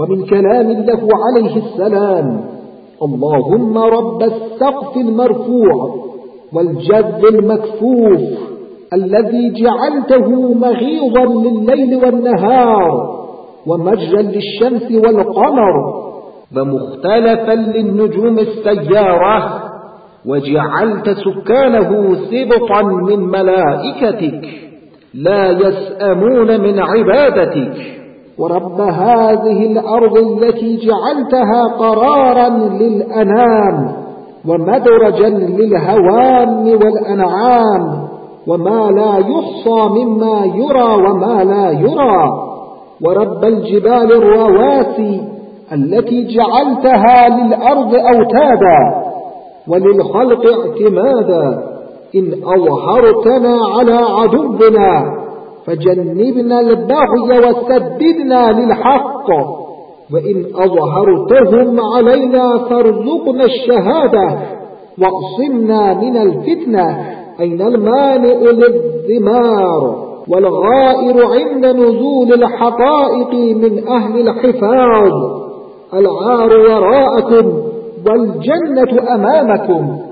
ومن كلام له عليه السلام: اللهم رب السقف المرفوع والجذب المكفوف الذي جعلته مغيظا لليل والنهار ومجرا للشمس والقمر ومختلفا للنجوم السيارة، وجعلت سكانه سبطا من ملائكتك لا يسأمون من عبادتك. ورب هذه الأرض التي جعلتها قرارا للأنام ومدرجا للهوام والأنعام وما لا يحصى مما يرى وما لا يرى. ورب الجبال الرواسي التي جعلتها للأرض أوتادا وللخلق اعتمادا، إن أظهرتنا على عدونا فجنبنا البغي وسددنا للحق، وإن أظهرتهم علينا فارزقنا الشهادة واعصمنا من الفتنة. أين المانع للثمار والغائر عند نزول الحقائق من أهل الحفاظ؟ العار وراءكم والجنة أمامكم.